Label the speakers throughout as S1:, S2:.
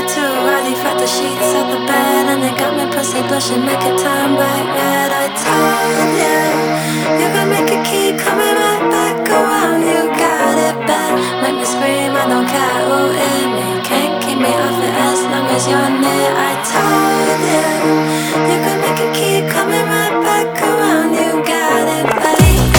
S1: too early, fuck the sheets of the bed, and they got me pussy blushing, make it turn bright red. I told you, you can make a key coming right back around. You got it bad, make me scream. I don't care who in me, can't keep me off it as long as you're near. I told you, you can make a key coming right back around. You got it bad.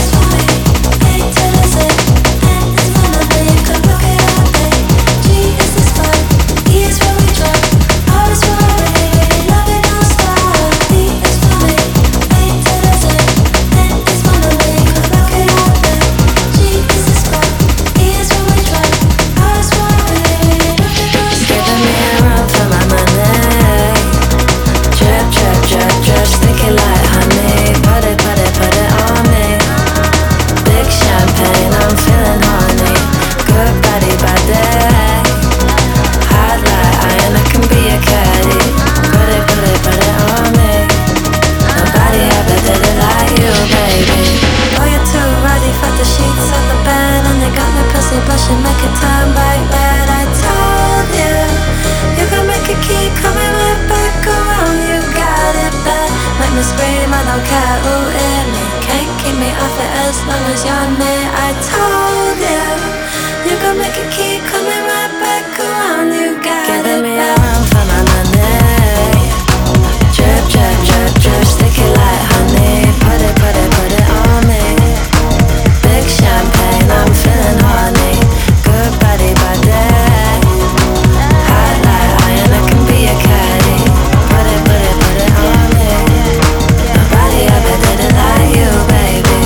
S1: Blushing, make it turn bright red. I told you, you can make a key coming right back around. You got it bad, make me scream. I don't care who in me, can't keep me off it as long as you're near. I told you, you can make a key coming right back around. You got it bad. Giving me a run for my money. Drip, drip, drip, drip, stick it like honey. Put it on me. Big champagne, I'm feeling horny. Good body, body. Hot like iron, I can be a caddy. Put it on me. Nobody ever did it like you, baby.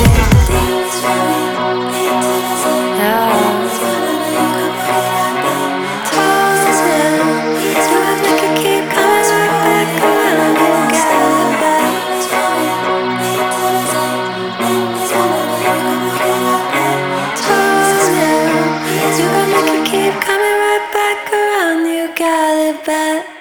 S1: Yeah. Told you, so I make it keep coming right back around. You got it back. You gon' make it keep coming right back around. You got it back.